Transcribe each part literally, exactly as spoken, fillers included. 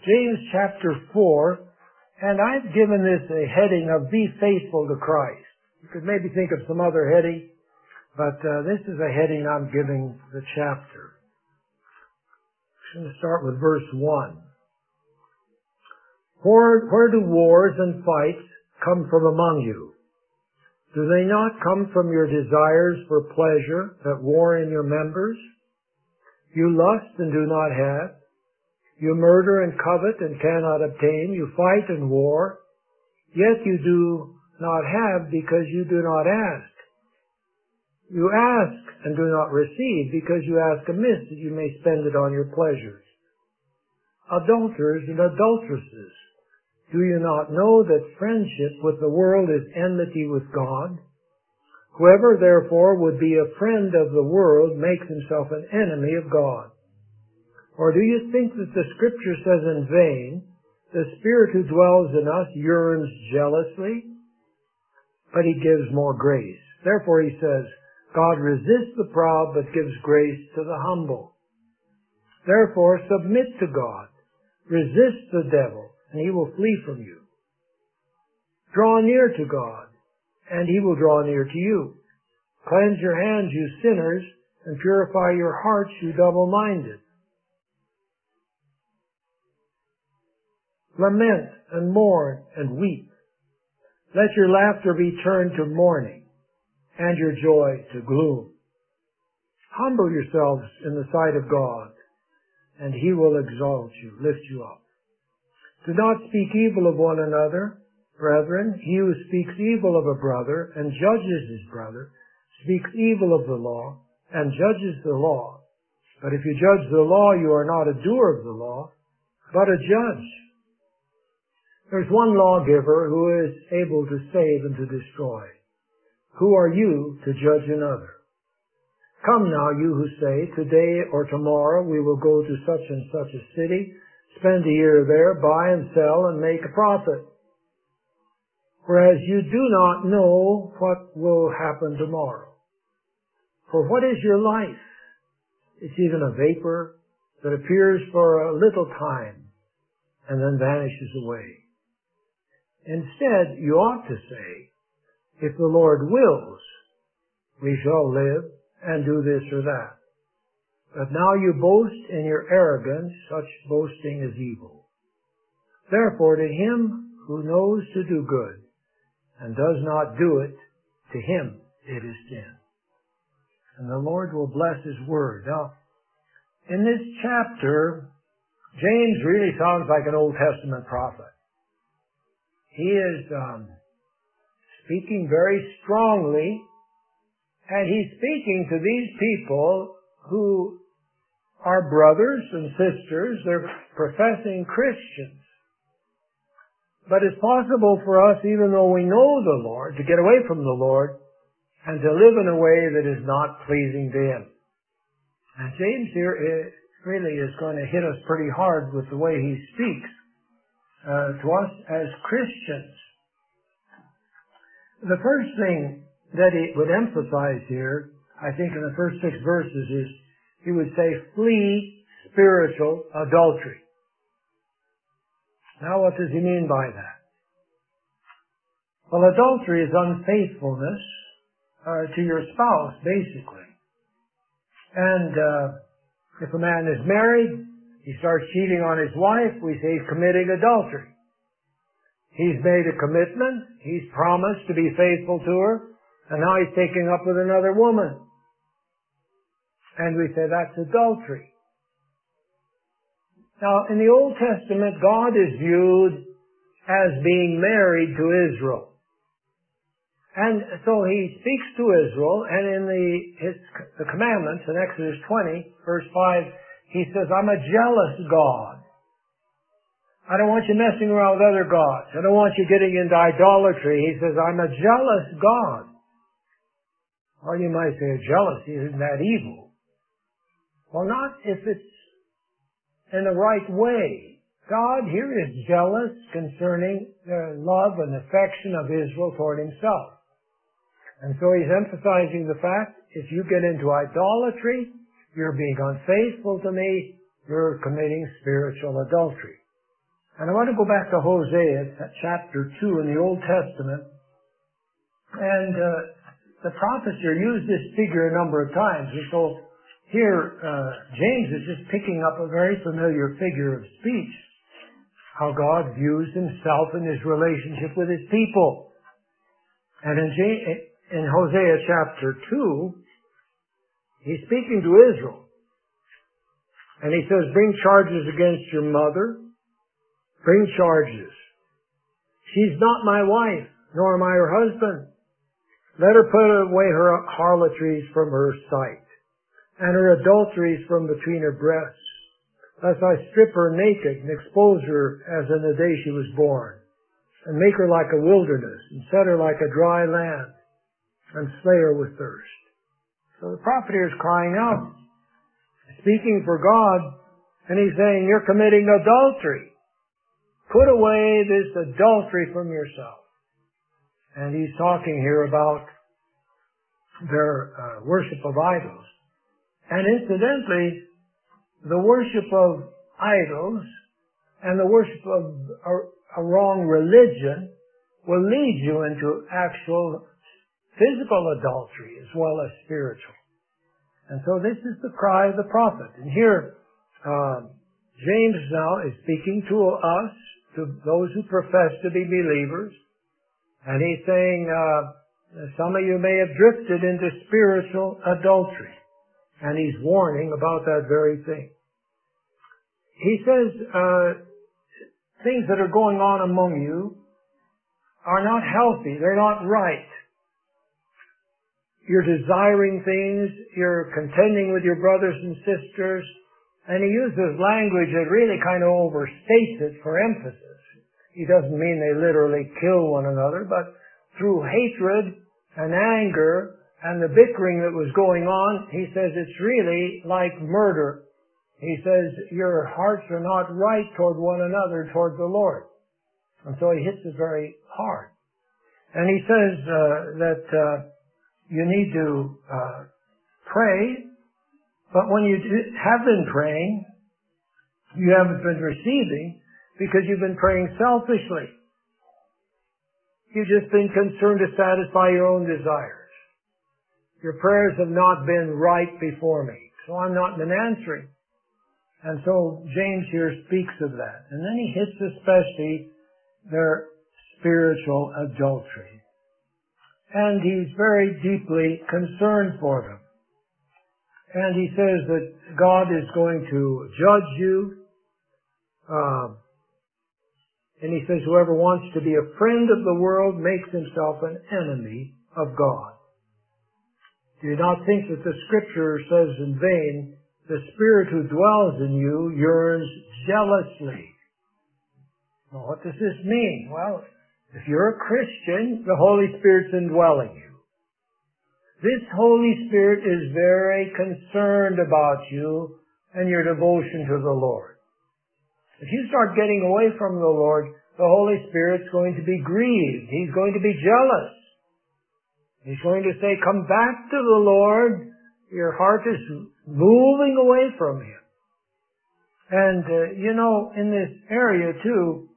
James chapter four, and I've given this a heading of Be Faithful to Christ. You could maybe think of some other heading, but uh, this is a heading I'm giving the chapter. I'm going to start with verse one. Where, where do wars and fights come from among you? Do they not come from your desires for pleasure that war in your members? You lust and do not have. You murder and covet and cannot obtain. You fight and war. Yet you do not have because you do not ask. You ask and do not receive because you ask amiss that you may spend it on your pleasures. Adulterers and adulteresses, do you not know that friendship with the world is enmity with God? Whoever therefore would be a friend of the world makes himself an enemy of God. Or do you think that the Scripture says in vain, the Spirit who dwells in us yearns jealously? But He gives more grace. Therefore He says, God resists the proud but gives grace to the humble. Therefore submit to God. Resist the devil, and he will flee from you. Draw near to God, and He will draw near to you. Cleanse your hands, you sinners, and purify your hearts, you double-minded. Lament and mourn and weep. Let your laughter be turned to mourning, and your joy to gloom. Humble yourselves in the sight of God, and He will exalt you, lift you up. Do not speak evil of one another, brethren. He who speaks evil of a brother and judges his brother speaks evil of the law and judges the law. But if you judge the law, you are not a doer of the law, but a judge. There's one lawgiver who is able to save and to destroy. Who are you to judge another? Come now, you who say, today or tomorrow we will go to such and such a city, spend a year there, buy and sell, and make a profit. Whereas you do not know what will happen tomorrow. For what is your life? It's even a vapor that appears for a little time and then vanishes away. Instead, you ought to say, if the Lord wills, we shall live and do this or that. But now you boast in your arrogance, such boasting is evil. Therefore, to him who knows to do good and does not do it, to him it is sin. And the Lord will bless His word. Now, in this chapter, James really sounds like an Old Testament prophet. He is um, speaking very strongly, and he's speaking to these people who are brothers and sisters. They're professing Christians. But it's possible for us, even though we know the Lord, to get away from the Lord and to live in a way that is not pleasing to Him. And James here is, really is going to hit us pretty hard with the way he speaks uh, to us as Christians. The first thing that he would emphasize here, I think in the first six verses, is he would say, flee spiritual adultery. Now, what does he mean by that? Well, adultery is unfaithfulness uh, to your spouse, basically. And uh, if a man is married, he starts cheating on his wife, we say he's committing adultery. He's made a commitment, he's promised to be faithful to her, and now he's taking up with another woman. And we say that's adultery. Now, in the Old Testament, God is viewed as being married to Israel. And so He speaks to Israel, and in the, his, the commandments, in Exodus twenty, verse five, He says, I'm a jealous God. I don't want you messing around with other gods. I don't want you getting into idolatry. He says, I'm a jealous God. Well, you might say, jealousy, isn't that evil? Well, not if it's in the right way. God here is jealous concerning the love and affection of Israel toward Himself. And so He's emphasizing the fact, if you get into idolatry, you're being unfaithful to me, you're committing spiritual adultery. And I want to go back to Hosea, chapter two in the Old Testament. And uh, the prophets here use this figure a number of times. And so here, uh, James is just picking up a very familiar figure of speech, how God views himself in his relationship with his people. And in, J- in Hosea chapter two, he's speaking to Israel. And he says, bring charges against your mother. Bring charges. She's not my wife, nor am I her husband. Let her put away her harlotries from her sight, and her adulteries from between her breasts, lest I strip her naked and expose her as in the day she was born, and make her like a wilderness, and set her like a dry land, and slay her with thirst. So the prophet here is crying out, speaking for God, and he's saying, you're committing adultery. Put away this adultery from yourself. And he's talking here about their uh, worship of idols. And incidentally, the worship of idols and the worship of a, a wrong religion will lead you into actual physical adultery as well as spiritual. And so this is the cry of the prophet. And here, uh, James now is speaking to us, to those who profess to be believers. And he's saying, uh, some of you may have drifted into spiritual adultery. And he's warning about that very thing. He says, uh, things that are going on among you are not healthy. They're not right. You're desiring things. You're contending with your brothers and sisters. And he uses language that really kind of overstates it for emphasis. He doesn't mean they literally kill one another, but through hatred and anger and the bickering that was going on, he says it's really like murder. He says your hearts are not right toward one another, toward the Lord. And so he hits it very hard. And he says uh, that uh, you need to uh, pray, but when you have been praying, you haven't been receiving because you've been praying selfishly. You've just been concerned to satisfy your own desires. Your prayers have not been right before me, so I'm not been answering. And so James here speaks of that. And then he hits especially their spiritual adultery. And he's very deeply concerned for them. And he says that God is going to judge you. Um, and he says, whoever wants to be a friend of the world makes himself an enemy of God. Do not think that the Scripture says in vain, the Spirit who dwells in you yearns jealously. Well, what does this mean? Well, if you're a Christian, the Holy Spirit's indwelling you. This Holy Spirit is very concerned about you and your devotion to the Lord. If you start getting away from the Lord, the Holy Spirit's going to be grieved. He's going to be jealous. He's going to say, come back to the Lord. Your heart is moving away from Him. And, uh, you know, in this area too,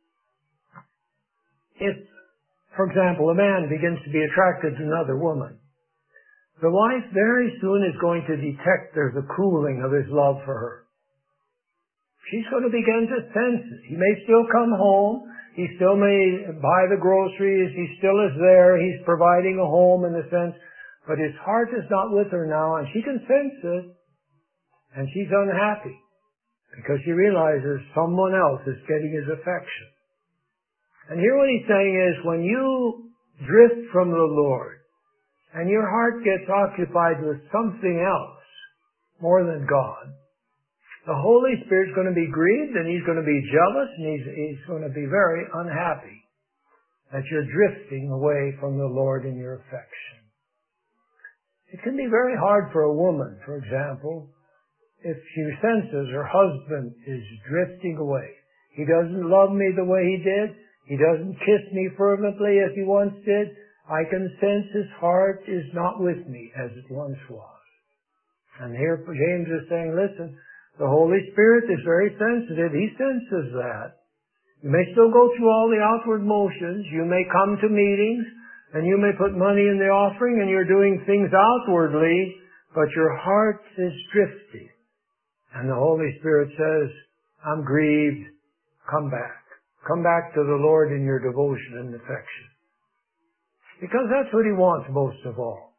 if, for example, a man begins to be attracted to another woman, the wife very soon is going to detect there's a cooling of his love for her. She's going to begin to sense it. He may still come home. He still may buy the groceries. He still is there. He's providing a home in a sense. But his heart is not with her now, and she can sense it. And she's unhappy because she realizes someone else is getting his affection. And here what he's saying is, when you drift from the Lord and your heart gets occupied with something else more than God, the Holy Spirit's going to be grieved, and He's going to be jealous, and He's, he's going to be very unhappy that you're drifting away from the Lord in your affection. It can be very hard for a woman, for example, if she senses her husband is drifting away. He doesn't love me the way he did. He doesn't kiss me fervently as he once did. I can sense his heart is not with me as it once was. And here James is saying, listen, the Holy Spirit is very sensitive. He senses that. You may still go through all the outward motions. You may come to meetings, and you may put money in the offering, and you're doing things outwardly, but your heart is drifting. And the Holy Spirit says, I'm grieved. Come back. Come back to the Lord in your devotion and affection. Because that's what He wants most of all.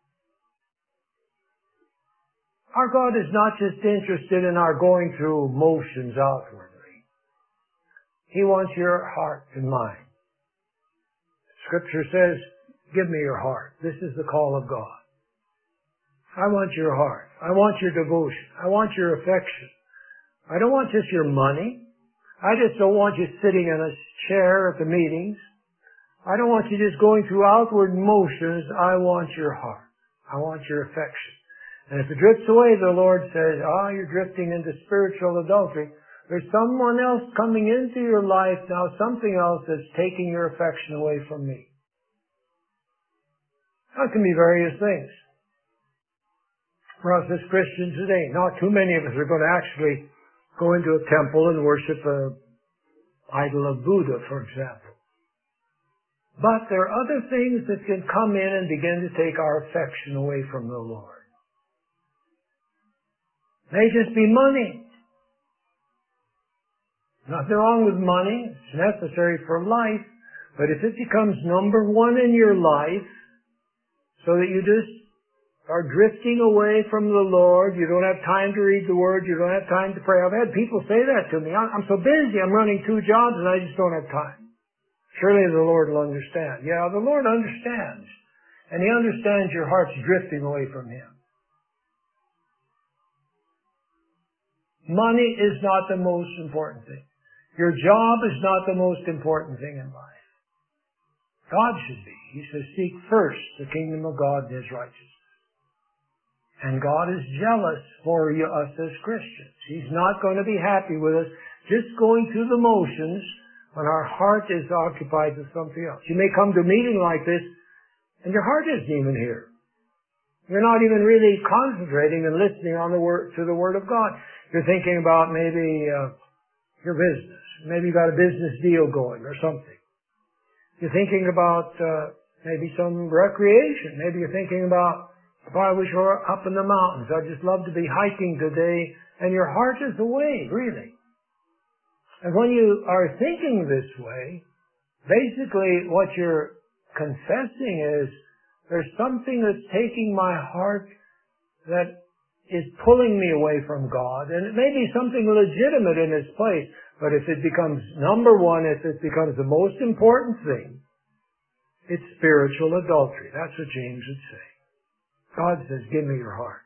Our God is not just interested in our going through motions outwardly. He wants your heart and mind. Scripture says, give me your heart. This is the call of God. I want your heart. I want your devotion. I want your affection. I don't want just your money. I just don't want you sitting in a chair at the meetings. I don't want you just going through outward motions. I want your heart. I want your affection. And if it drifts away, the Lord says, ah, you're drifting into spiritual adultery. There's someone else coming into your life now, something else that's taking your affection away from me. That can be various things. For us as Christians today, not too many of us are going to actually go into a temple and worship an idol of Buddha, for example. But there are other things that can come in and begin to take our affection away from the Lord. May just be money. Nothing wrong with money. It's necessary for life. But if it becomes number one in your life, so that you just are drifting away from the Lord, you don't have time to read the Word, you don't have time to pray. I've had people say that to me. I'm so busy, I'm running two jobs and I just don't have time. Surely the Lord will understand. Yeah, the Lord understands. And He understands your heart's drifting away from Him. Money is not the most important thing. Your job is not the most important thing in life. God should be. He says, seek first the kingdom of God and His righteousness. And God is jealous for you, us as Christians. He's not going to be happy with us just going through the motions when our heart is occupied with something else. You may come to a meeting like this and your heart isn't even here. You're not even really concentrating and listening on the word, to the Word of God. You're thinking about maybe uh, your business. Maybe you've got a business deal going or something. You're thinking about uh, maybe some recreation. Maybe you're thinking about, oh, I wish we were up in the mountains. I'd just love to be hiking today. And your heart is away, really. And when you are thinking this way, basically what you're confessing is, there's something that's taking my heart that is pulling me away from God. And it may be something legitimate in its place, but if it becomes number one, if it becomes the most important thing, it's spiritual adultery. That's what James would say. God says, give me your heart.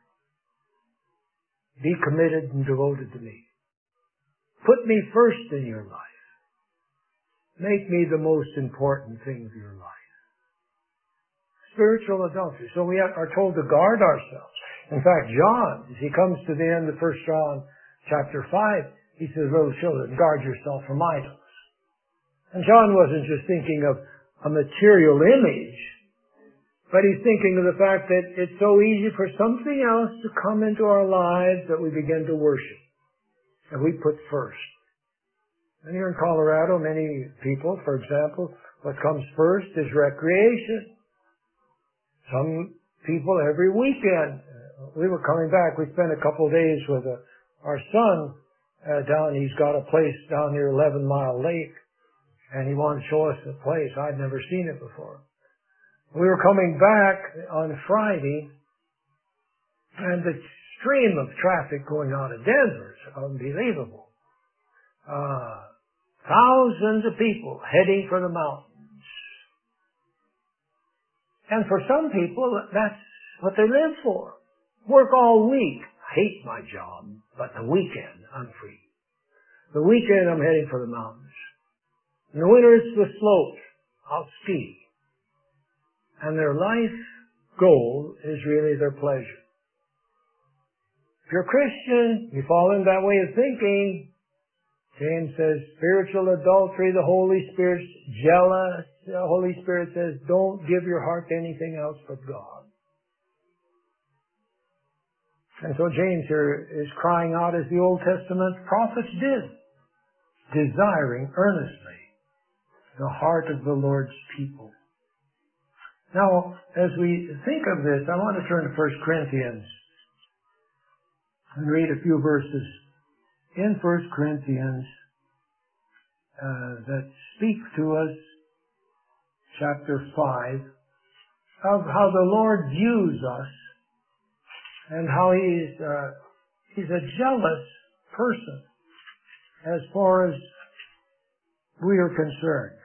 Be committed and devoted to me. Put me first in your life. Make me the most important thing of your life. Spiritual adultery. So we are told to guard ourselves. In fact, John, as he comes to the end of First John chapter five, he says, little children, guard yourself from idols. And John wasn't just thinking of a material image, but he's thinking of the fact that it's so easy for something else to come into our lives that we begin to worship, that we put first. And here in Colorado, many people, for example, what comes first is recreation. Some people every weekend. We were coming back. We spent a couple of days with uh, our son uh, down. He's got a place down near Eleven Mile Lake, and he wanted to show us the place. I'd never seen it before. We were coming back on Friday, and the stream of traffic going out of Denver is unbelievable. Uh, thousands of people heading for the mountains. And for some people, that's what they live for. Work all week. I hate my job, but the weekend, I'm free. The weekend, I'm heading for the mountains. In the winter, it's the slopes. I'll ski. And their life goal is really their pleasure. If you're a Christian, you fall into that way of thinking. James says, spiritual adultery, the Holy Spirit's jealous. The Holy Spirit says, don't give your heart to anything else but God. And so James here is crying out as the Old Testament prophets did, desiring earnestly the heart of the Lord's people. Now, as we think of this, I want to turn to First Corinthians and read a few verses in First Corinthians uh, that speak to us, chapter five, of how the Lord views us and how He's uh, He's a jealous person as far as we are concerned.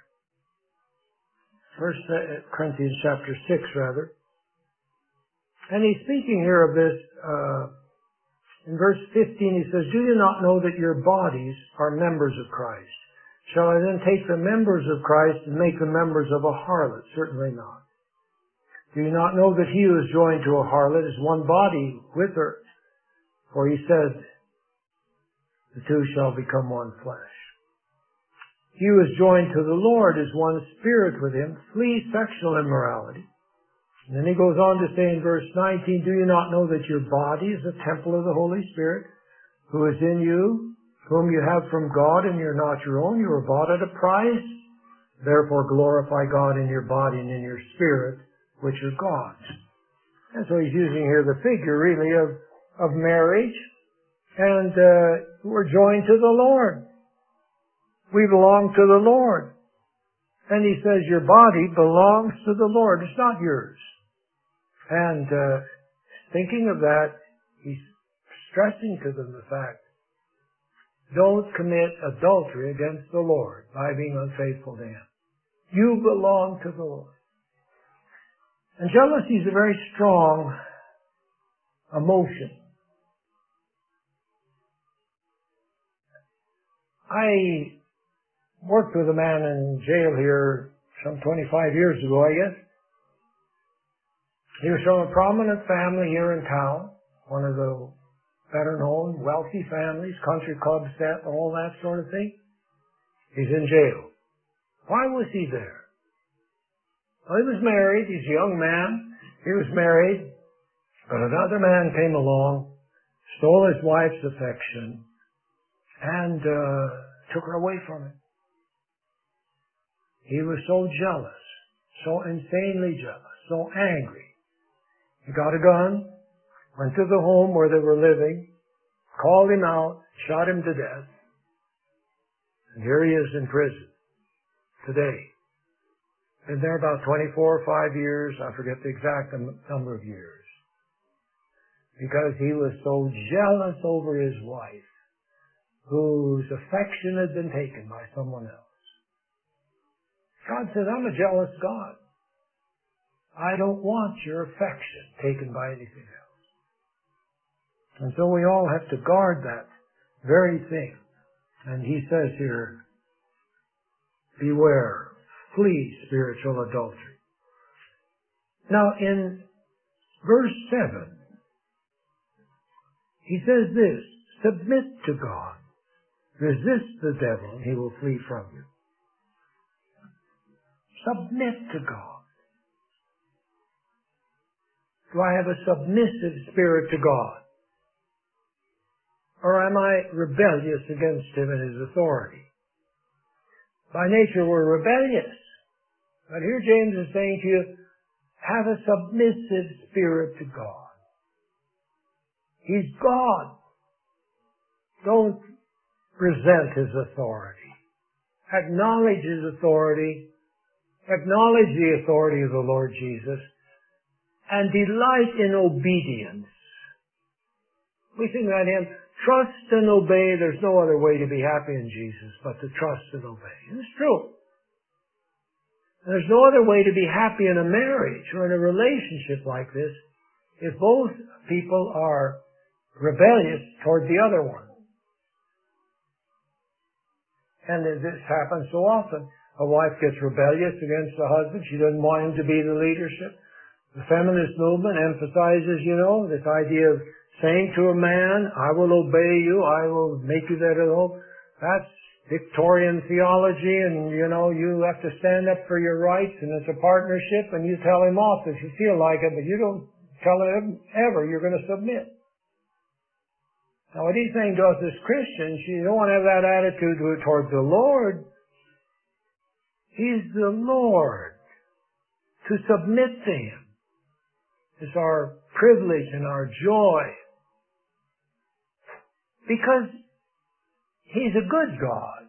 First Corinthians chapter six, rather. And he's speaking here of this, uh, in verse fifteen, he says, "Do you not know that your bodies are members of Christ? Shall I then take the members of Christ and make them members of a harlot? Certainly not. Do you not know that he who is joined to a harlot is one body with her? For he said, the two shall become one flesh. He who is joined to the Lord is one spirit with him. Flee sexual immorality." And then he goes on to say in verse nineteen, "Do you not know that your body is a temple of the Holy Spirit, who is in you, whom you have from God, and you're not your own? You were bought at a price. Therefore glorify God in your body and in your spirit, which are God's." And so he's using here the figure, really, of, of marriage. And uh, we're joined to the Lord. We belong to the Lord. And he says your body belongs to the Lord. It's not yours. And uh, thinking of that, he's stressing to them the fact, don't commit adultery against the Lord by being unfaithful to Him. You belong to the Lord. And jealousy is a very strong emotion. I worked with a man in jail here some twenty-five years ago, I guess. He was from a prominent family here in town, one of the better known, wealthy families, country club set, all that sort of thing. He's in jail. Why was he there? Well, he was married. He's a young man. He was married. But another man came along, stole his wife's affection, and uh, took her away from him. He was so jealous, so insanely jealous, so angry. He got a gun, went to the home where they were living, called him out, shot him to death. And here he is in prison today. Been there about twenty-four or five years. I forget the exact number of years. Because he was so jealous over his wife, whose affection had been taken by someone else. God says, I'm a jealous God. I don't want your affection taken by anything else. And so we all have to guard that very thing. And he says here, beware, flee spiritual adultery. Now in verse seven, he says this, submit to God. Resist the devil, and he will flee from you. Submit to God. Do I have a submissive spirit to God? Or am I rebellious against Him and His authority? By nature, we're rebellious. But here James is saying to you, have a submissive spirit to God. He's God. Don't resent His authority. Acknowledge His authority. Acknowledge the authority of the Lord Jesus. And delight in obedience. We sing that hymn, trust and obey. There's no other way to be happy in Jesus but to trust and obey. And it's true. There's no other way to be happy in a marriage or in a relationship like this if both people are rebellious toward the other one. And this happens so often. A wife gets rebellious against the husband. She doesn't want him to be the leadership. The feminist movement emphasizes, you know, this idea of saying to a man, I will obey you, I will make you that at home. That's Victorian theology, and, you know, you have to stand up for your rights, and it's a partnership, and you tell him off if you feel like it, but you don't tell him ever you're going to submit. Now, what he's saying to us as Christians, you don't want to have that attitude toward the Lord. He's the Lord. To submit to Him is our privilege and our joy. Because He's a good God.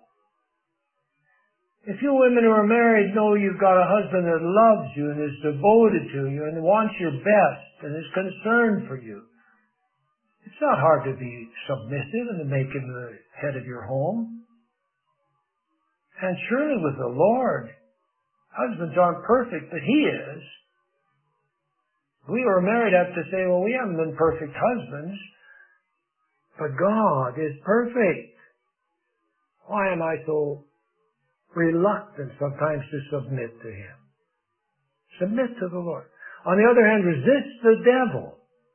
If you women who are married know you've got a husband that loves you and is devoted to you and wants your best and is concerned for you, it's not hard to be submissive and to make Him the head of your home. And surely with the Lord, husbands aren't perfect, but He is. We who are married have to say, well, we haven't been perfect husbands, but God is perfect. Why am I so reluctant sometimes to submit to Him? Submit to the Lord. On the other hand, resist the devil.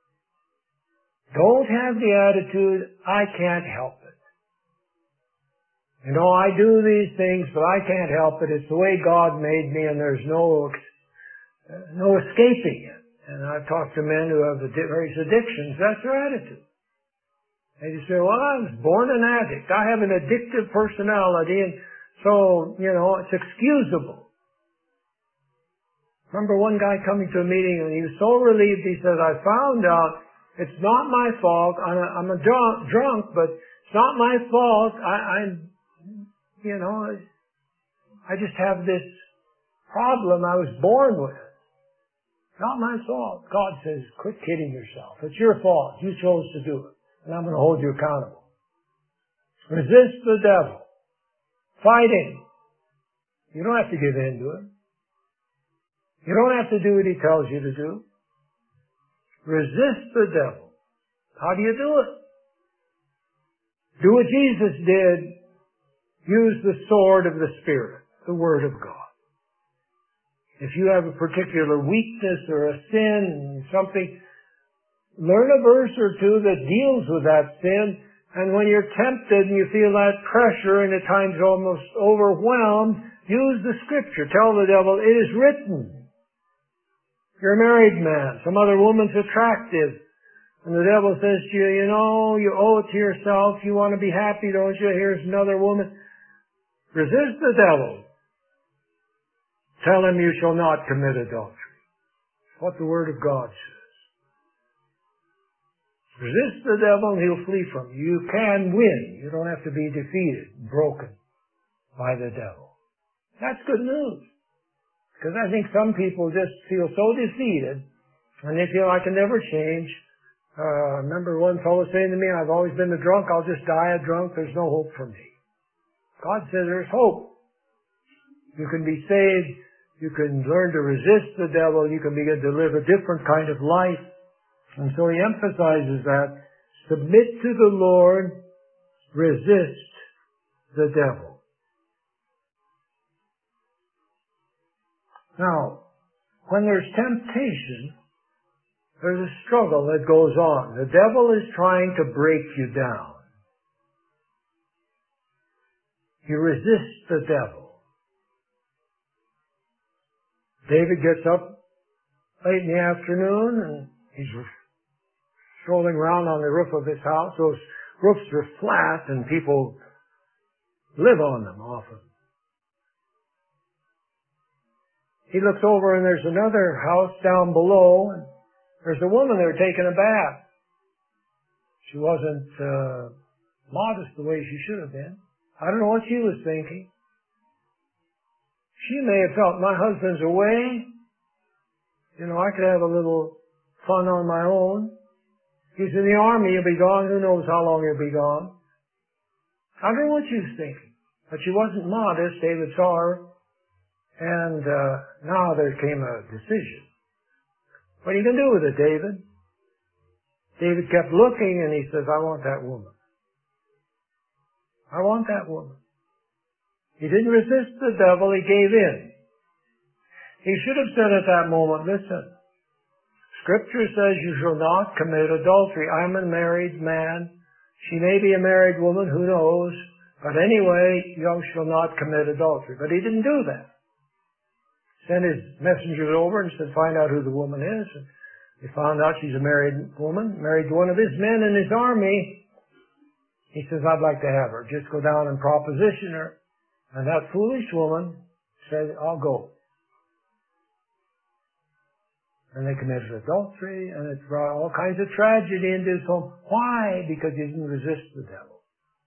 Don't have the attitude, I can't help it. You know, I do these things, but I can't help it. It's the way God made me, and there's no no escaping it. And I've talked to men who have various addictions. That's their attitude. They just say, well, I was born an addict. I have an addictive personality, and so, you know, it's excusable. Remember one guy coming to a meeting, and he was so relieved. He said, I found out it's not my fault. I'm a, I'm a drunk, drunk, but it's not my fault. I, I'm, you know, I just have this problem I was born with. Not my fault. God says, quit kidding yourself. It's your fault. You chose to do it. And I'm going to hold you accountable. Resist the devil. Fight him. You don't have to give in to him. You don't have to do what he tells you to do. Resist the devil. How do you do it? Do what Jesus did. Use the sword of the Spirit, the Word of God. If you have a particular weakness or a sin, something, learn a verse or two that deals with that sin, and when you're tempted and you feel that pressure and at times almost overwhelmed, use the Scripture. Tell the devil, it is written. You're a married man. Some other woman's attractive. And the devil says to you, you know, you owe it to yourself. You want to be happy, don't you? Here's another woman. Resist the devil. Tell him you shall not commit adultery. What the Word of God says. Resist the devil and he'll flee from you. You can win. You don't have to be defeated, broken by the devil. That's good news. Because I think some people just feel so defeated and they feel I can never change. Uh, I remember one fellow saying to me, I've always been a drunk. I'll just die a drunk. There's no hope for me. God says there's hope. You can be saved. You can learn to resist the devil. You can begin to live a different kind of life. And so he emphasizes that. Submit to the Lord. Resist the devil. Now, when there's temptation, there's a struggle that goes on. The devil is trying to break you down. You resist the devil. David gets up late in the afternoon and he's strolling around on the roof of his house. Those roofs are flat and people live on them often. He looks over and there's another house down below and there's a woman there taking a bath. She wasn't uh, modest the way she should have been. I don't know what she was thinking. She may have felt my husband's away. You know, I could have a little fun on my own. He's in the army, he'll be gone. Who knows how long he'll be gone. I don't know what she was thinking. But she wasn't modest. David saw her. And uh, now there came a decision. What are you going to do with it, David? David kept looking and he says, I want that woman. I want that woman. He didn't resist the devil, he gave in. He should have said at that moment, listen, Scripture says you shall not commit adultery. I'm a married man. She may be a married woman, who knows? But anyway, you shall not commit adultery. But he didn't do that. Sent his messengers over and said, find out who the woman is. And they found out she's a married woman, married to one of his men in his army. He says, I'd like to have her. Just go down and proposition her. And that foolish woman said, I'll go. And they committed adultery, and it brought all kinds of tragedy into his home. Why? Because he didn't resist the devil.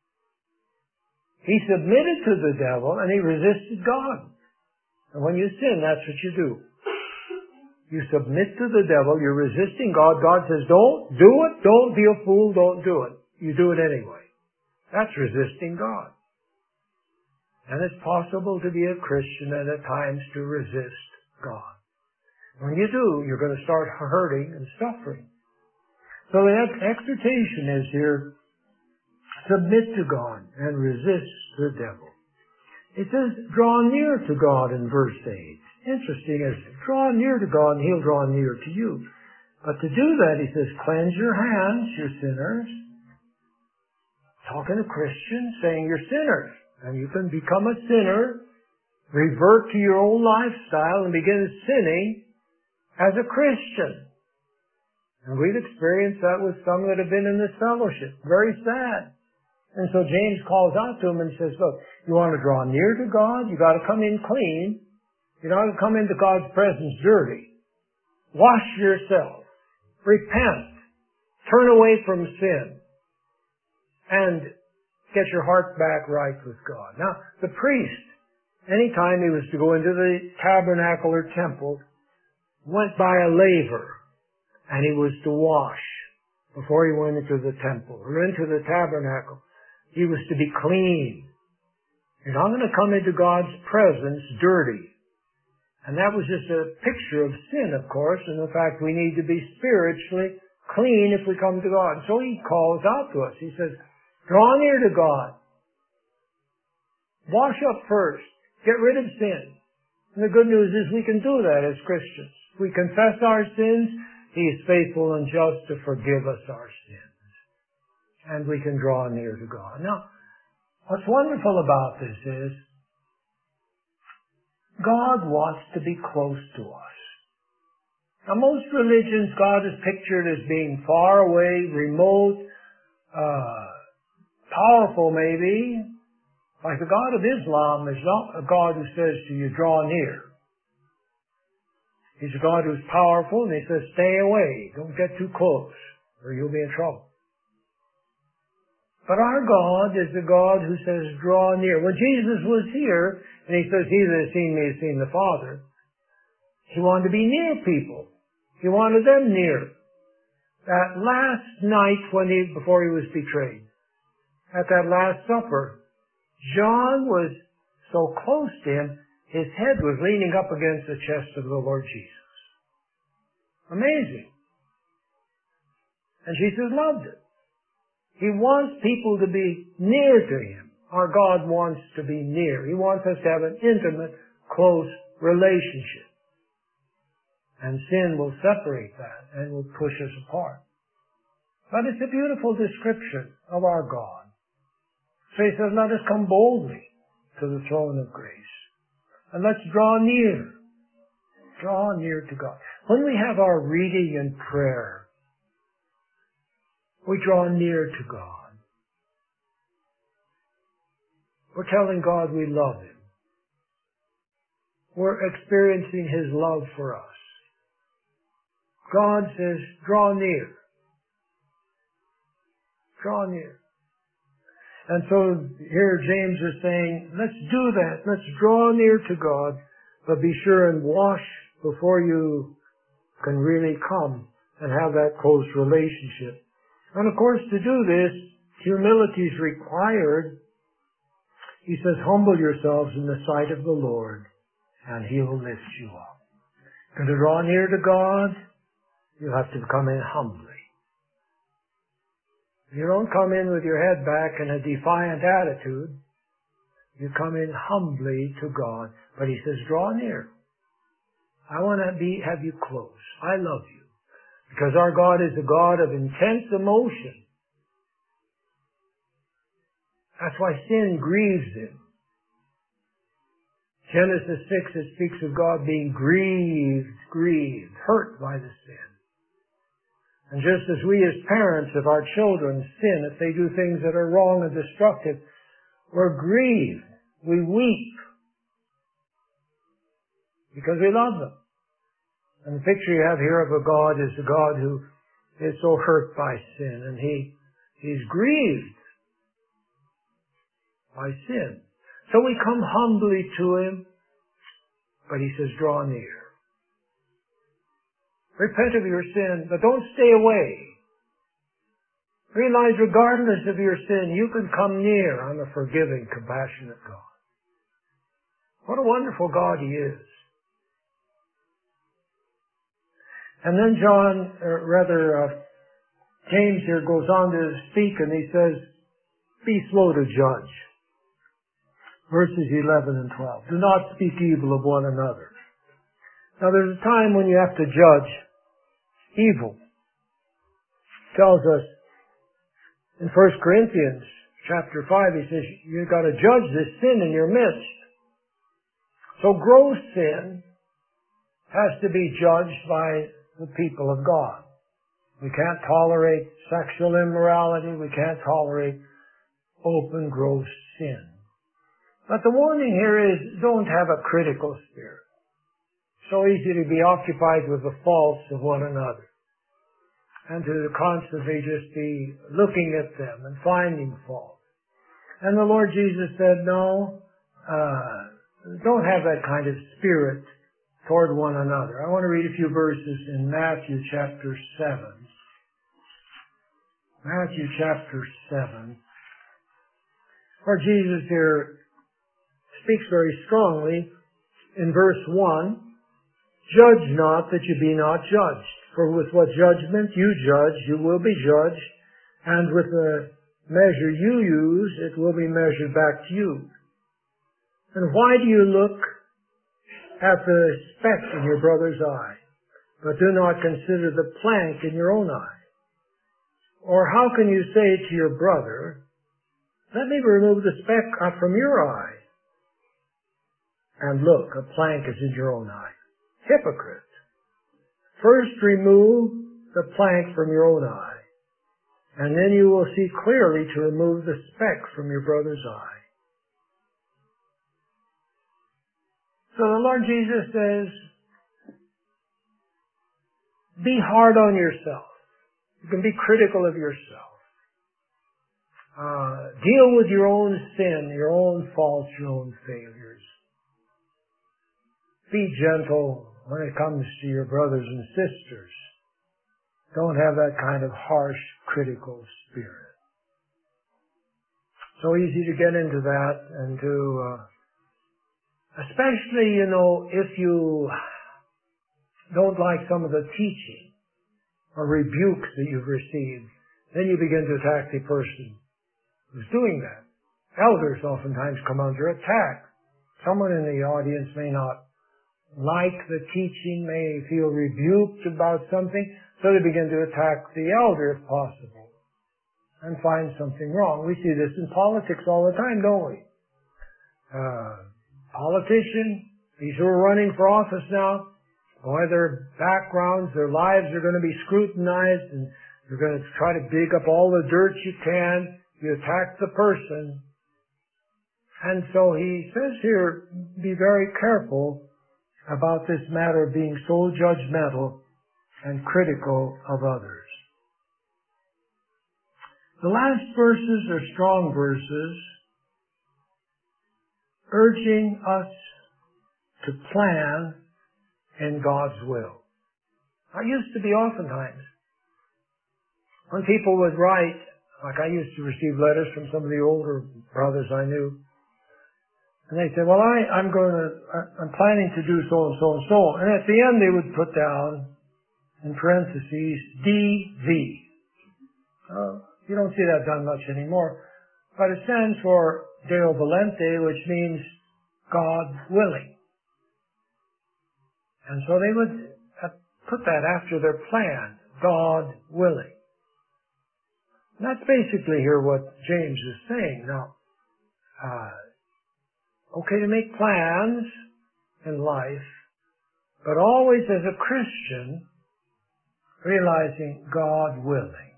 He submitted to the devil, and he resisted God. And when you sin, that's what you do. You submit to the devil, you're resisting God. God says, don't do it, don't be a fool, don't do it. You do it anyway. That's resisting God. And it's possible to be a Christian and at times to resist God. When you do, you're going to start hurting and suffering. So the exhortation is here, submit to God and resist the devil. It says, draw near to God in verse eight. Interesting, isn't it? Draw near to God and He'll draw near to you. But to do that, He says, cleanse your hands, you sinners. Talking to Christians, saying you're sinners. And you can become a sinner, revert to your old lifestyle and begin sinning as a Christian. And we've experienced that with some that have been in this fellowship. Very sad. And so James calls out to him and says, look, you want to draw near to God? You got to come in clean. You don't have to come into God's presence dirty. Wash yourself. Repent. Turn away from sin. And get your heart back right with God. Now, the priest, anytime he was to go into the tabernacle or temple, went by a laver, and he was to wash before he went into the temple or into the tabernacle. He was to be clean. You're not going to come into God's presence dirty. And that was just a picture of sin, of course, and the fact we need to be spiritually clean if we come to God. So he calls out to us. He says, draw near to God. Wash up first. Get rid of sin. And the good news is we can do that as Christians. We confess our sins, He is faithful and just to forgive us our sins. And we can draw near to God. Now, what's wonderful about this is God wants to be close to us. Now, most religions, God is pictured as being far away, remote, uh, powerful maybe. Like the God of Islam is not a God who says to you, draw near. He's a God who's powerful, and He says, stay away. Don't get too close, or you'll be in trouble. But our God is the God who says, draw near. When Jesus was here, and He says, he that has seen me has seen the Father, He wanted to be near people. He wanted them near. That last night when he, before He was betrayed, at that Last Supper, John was so close to Him, his head was leaning up against the chest of the Lord Jesus. Amazing. And Jesus loved it. He wants people to be near to Him. Our God wants to be near. He wants us to have an intimate, close relationship. And sin will separate that and will push us apart. But it's a beautiful description of our God. So He says, let us come boldly to the throne of grace. And let's draw near. Draw near to God. When we have our reading and prayer, we draw near to God. We're telling God we love Him. We're experiencing His love for us. God says, draw near. Draw near. And so here James is saying, let's do that. Let's draw near to God, but be sure and wash before you can really come and have that close relationship. And of course, to do this, humility is required. He says, humble yourselves in the sight of the Lord, and He will lift you up. And to draw near to God, you have to come in humbly. You don't come in with your head back in a defiant attitude. You come in humbly to God. But He says, draw near. I want to be, have you close. I love you. Because our God is a God of intense emotion. That's why sin grieves Him. Genesis six, it speaks of God being grieved, grieved, hurt by the sin. And just as we as parents, if our children sin, if they do things that are wrong and destructive, we're grieved. We weep. because we love them. And the picture you have here of a God is a God who is so hurt by sin, and he he's grieved by sin. So we come humbly to him, but he says, draw near. Repent of your sin, but don't stay away. Realize regardless of your sin, you can come near. I'm a forgiving, compassionate God. What a wonderful God he is. And then John, or rather, uh, James here goes on to speak, and he says, be slow to judge. Verses eleven and twelve. Do not speak evil of one another. Now there's a time when you have to judge evil. It tells us in First Corinthians chapter five, he says, you've got to judge this sin in your midst. So gross sin has to be judged by the people of God. We can't tolerate sexual immorality. We can't tolerate open, gross sin. But the warning here is, don't have a critical spirit. So easy to be occupied with the faults of one another, and to constantly just be looking at them and finding fault. And the Lord Jesus said, no, uh, don't have that kind of spirit toward one another. I want to read a few verses in Matthew chapter seven. Matthew chapter seven, where Jesus here speaks very strongly in verse one, judge not that you be not judged. For with what judgment you judge, you will be judged, and with the measure you use, it will be measured back to you. And why do you look at the speck in your brother's eye, but do not consider the plank in your own eye? Or how can you say to your brother, let me remove the speck out from your eye, and look, a plank is in your own eye? Hypocrite! First remove the plank from your own eye, and then you will see clearly to remove the speck from your brother's eye. So the Lord Jesus says, be hard on yourself. You can be critical of yourself. Uh, deal with your own sin, your own faults, your own failures. Be gentle when it comes to your brothers and sisters. Don't have that kind of harsh, critical spirit. So easy to get into that and to, uh, especially, you know, if you don't like some of the teaching or rebukes that you've received, then you begin to attack the person who's doing that. Elders oftentimes come under attack. Someone in the audience may not like the teaching, may feel rebuked about something, so they begin to attack the elder if possible and find something wrong. We see this in politics all the time, don't we? Uh, politicians, these who are running for office now, boy, their backgrounds, their lives are going to be scrutinized, and you're going to try to dig up all the dirt you can. You attack the person. And so he says here, be very careful about this matter of being so judgmental and critical of others. The last verses are strong verses, urging us to plan in God's will. I used to be oftentimes, when people would write, like I used to receive letters from some of the older brothers I knew, and they said, well, I, I'm going to, I'm planning to do so and so and so. And at the end they would put down, in parentheses, D V. Uh, you don't see that done much anymore. But it stands for Deo Volente, which means God willing. And so they would put that after their plan, God willing. And that's basically here what James is saying. Now, uh, okay to make plans in life, but always as a Christian, realizing God willing.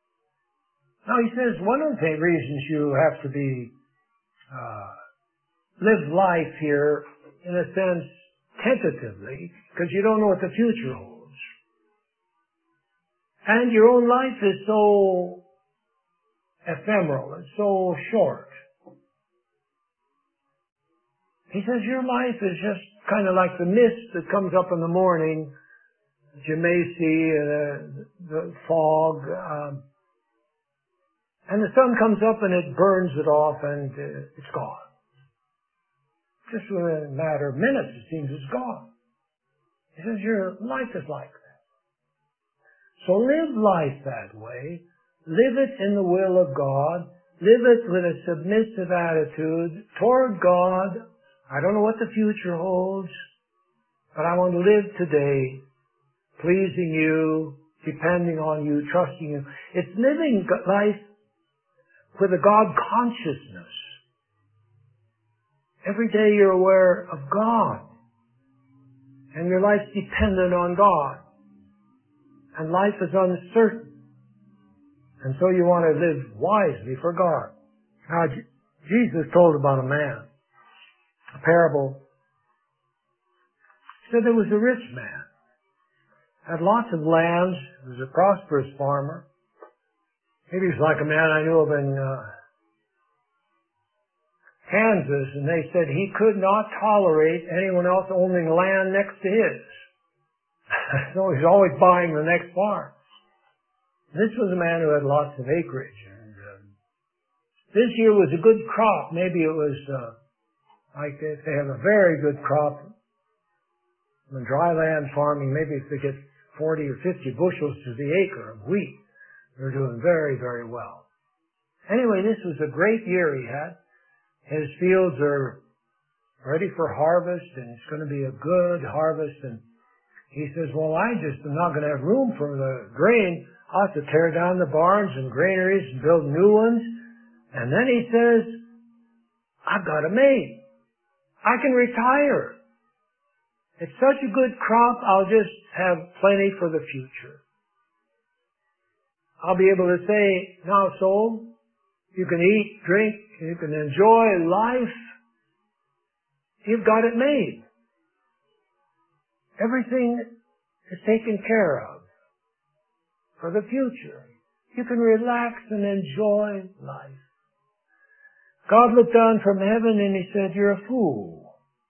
Now he says one of the reasons you have to be uh, live life here, in a sense, tentatively, because you don't know what the future holds. And your own life is so ephemeral and so short. He says your life is just kind of like the mist that comes up in the morning that you may see, uh, the fog, um, and the sun comes up and it burns it off and uh, it's gone. Just in a matter of minutes, it seems it's gone. He says your life is like that. So live life that way. Live it in the will of God. Live it with a submissive attitude toward God. I don't know what the future holds, but I want to live today pleasing you, depending on you, trusting you. It's living life with a God consciousness. Every day you're aware of God, and your life's dependent on God, and life is uncertain, and so you want to live wisely for God. Now, Jesus told about a man, a parable. He said there was a rich man, had lots of lands, was a prosperous farmer. Maybe he's like a man I knew of in uh, Kansas, and they said he could not tolerate anyone else owning land next to his. So he's always buying the next farm. This was a man who had lots of acreage. And uh, this year was a good crop. Maybe it was uh, like if they have a very good crop in dry land farming, maybe if they get forty or fifty bushels to the acre of wheat, they're doing very, very well. Anyway, this was a great year he had. His fields are ready for harvest, and it's going to be a good harvest. And he says, well, I just am not going to have room for the grain. I'll have to tear down the barns and granaries and build new ones. And then he says, I've got a maid. I can retire. It's such a good crop, I'll just have plenty for the future. I'll be able to say, now soul, you can eat, drink, you can enjoy life. You've got it made. Everything is taken care of for the future. You can relax and enjoy life. God looked down from heaven and he said, you're a fool.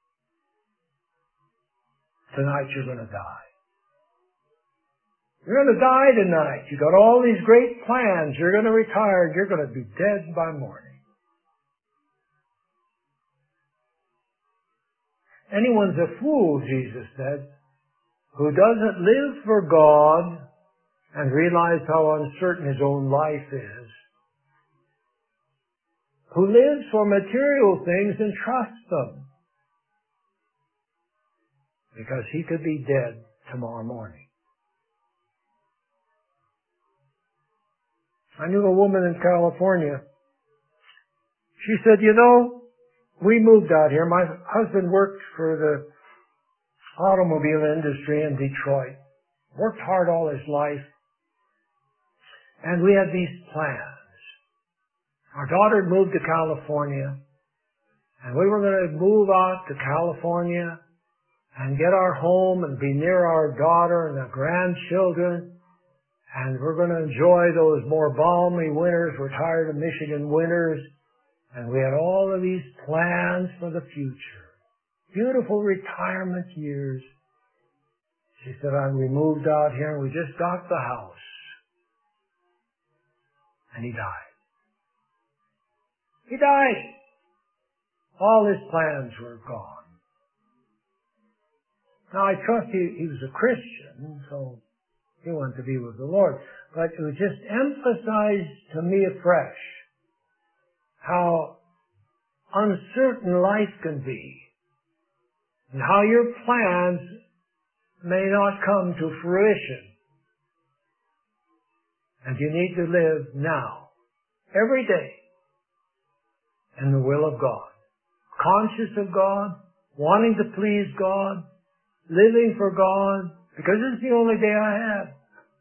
Tonight you're going to die. You're going to die tonight. You got all these great plans. You're going to retire. You're going to be dead by morning. Anyone's a fool, Jesus said, who doesn't live for God and realize how uncertain his own life is, who lives for material things and trusts them, because he could be dead tomorrow morning. I knew a woman in California. She said, you know, we moved out here. My husband worked for the automobile industry in Detroit. Worked hard all his life. And we had these plans. Our daughter had moved to California. And we were going to move out to California and get our home and be near our daughter and the grandchildren. And we're going to enjoy those more balmy winters. We're tired of Michigan winters. And we had all of these plans for the future. Beautiful retirement years. She said, we moved out here and we just got the house. And he died. He died. All his plans were gone. Now I trust he, he was a Christian, so he wanted to be with the Lord. But it would just emphasize to me afresh how uncertain life can be and how your plans may not come to fruition. And you need to live now, every day, in the will of God. Conscious of God, wanting to please God, living for God, because this is the only day I have.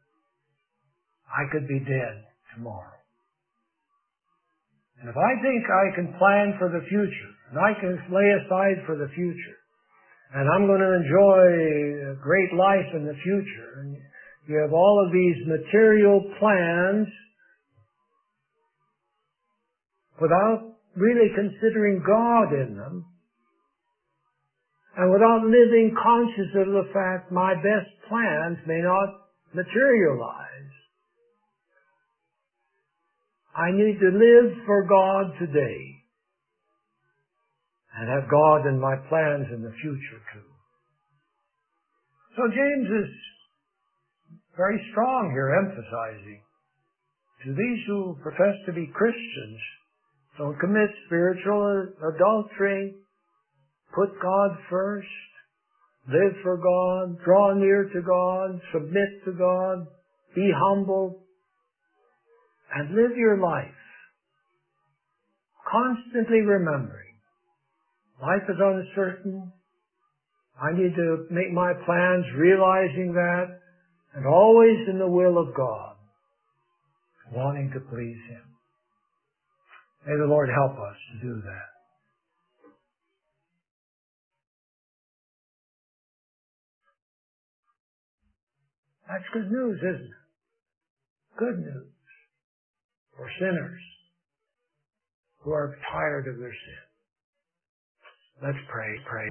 I could be dead tomorrow. And if I think I can plan for the future, And I can lay aside for the future. And I'm going to enjoy a great life in the future. And you have all of these material plans without really considering God in them, and without living conscious of the fact my best plans may not materialize. I need to live for God today and have God in my plans in the future too. So James is very strong here, emphasizing to these who profess to be Christians, don't commit spiritual adultery, put God first, live for God, draw near to God, submit to God, be humble, and live your life, constantly remembering life is uncertain. I need to make my plans realizing that, and always in the will of God, wanting to please Him. May the Lord help us to do that. That's good news, isn't it? Good news for sinners who are tired of their sin. Let's pray, pray.